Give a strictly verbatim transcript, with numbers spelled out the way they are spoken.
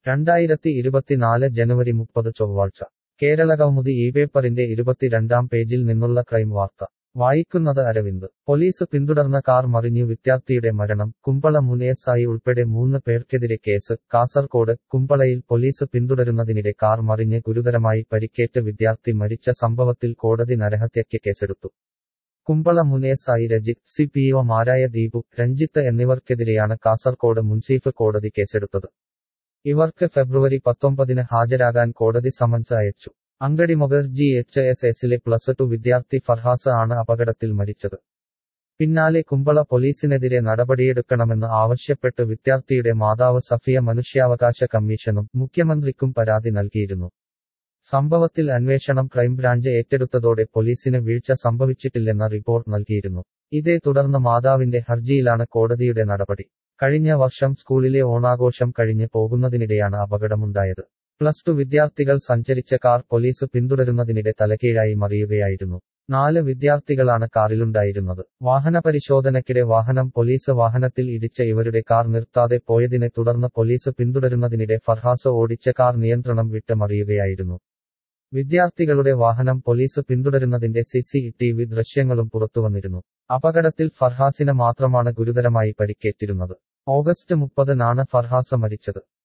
രണ്ടായിരത്തി ഇരുപത്തിനാല് ജനുവരി മുപ്പത് ചൊവ്വാഴ്ച കേരളകൗമുദി ഈ പേപ്പറിന്റെ ഇരുപത്തിരണ്ടാം പേജിൽ നിന്നുള്ള ക്രൈം വാർത്ത വായിക്കുന്നത് അരവിന്ദ് പോലീസ് പിന്തുടർന്ന കാർ മറിഞ്ഞു വിദ്യാർത്ഥിയുടെ മരണം കുമ്പള മുൻ എസ് ഐ ഉൾപ്പെടെ മൂന്ന് പേർക്കെതിരെ കേസ് കാസർകോട് കുമ്പളയിൽ പോലീസ് പിന്തുടരുന്നതിനിടെ കാർ മറിഞ്ഞ് ഗുരുതരമായി പരിക്കേറ്റ വിദ്യാർത്ഥി മരിച്ച സംഭവത്തിൽ കോടതി നരഹത്യയ്ക്ക് കേസെടുത്തു കുമ്പള മുൻ S I Rajith C P O മാരായ ദീപു രഞ്ജിത്ത് എന്നിവർക്കെതിരെയാണ് കാസർകോട് മുൻസിഫ് കോടതി കേസെടുത്തത് ഇവർക്ക് ഫെബ്രുവരി പത്തൊമ്പതിന് ഹാജരാകാൻ കോടതി സമൻസ് അയച്ചു അങ്കടിമൊഗർ ജി എച്ച് എസ് എസിലെ പ്ലസ് ടു വിദ്യാർത്ഥി ഫർഹാസ് ആണ് അപകടത്തിൽ മരിച്ചത് പിന്നാലെ കുമ്പള പോലീസിനെതിരെ നടപടിയെടുക്കണമെന്ന് ആവശ്യപ്പെട്ട് വിദ്യാർത്ഥിയുടെ മാതാവ് സഫിയ മനുഷ്യാവകാശ കമ്മീഷനും മുഖ്യമന്ത്രിക്കും പരാതി നൽകിയിരുന്നു സംഭവത്തിൽ അന്വേഷണം ക്രൈംബ്രാഞ്ച് ഏറ്റെടുത്തതോടെ പോലീസിന് വീഴ്ച സംഭവിച്ചിട്ടില്ലെന്ന റിപ്പോർട്ട് നൽകിയിരുന്നു ഇതേ തുടർന്ന് മാതാവിന്റെ ഹർജിയിലാണ് കോടതിയുടെ നടപടി കഴിഞ്ഞ വർഷം സ്കൂളിലെ ഓണാഘോഷം കഴിഞ്ഞ് പോകുന്നതിനിടെയാണ് അപകടമുണ്ടായത് പ്ലസ് ടു വിദ്യാർത്ഥികൾ സഞ്ചരിച്ച കാർ പോലീസ് പിന്തുടരുന്നതിനിടെ തലകീഴായി മറിയുകയായിരുന്നു നാല് വിദ്യാർത്ഥികളാണ് കാറിലുണ്ടായിരുന്നത് വാഹന പരിശോധനയ്ക്കിടെ വാഹനം പോലീസ് വാഹനത്തിൽ ഇടിച്ച ഇവരുടെ കാർ നിർത്താതെ പോയതിനെ തുടർന്ന് പോലീസ് പിന്തുടരുന്നതിനിടെ ഫർഹാസ് ഓടിച്ച കാർ നിയന്ത്രണം വിട്ട് മറിയുകയായിരുന്നു വിദ്യാർത്ഥികളുടെ വാഹനം പോലീസ് പിന്തുടരുന്നതിന്റെ സി സി ടി വി ദൃശ്യങ്ങളും പുറത്തുവന്നിരുന്നു അപകടത്തിൽ ഫർഹാസിന് മാത്രമാണ് ഗുരുതരമായി പരിക്കേറ്റിരുന്നത് ഓഗസ്റ്റ് മുപ്പതിനാണ് ഫർഹാസ് മരിച്ചത്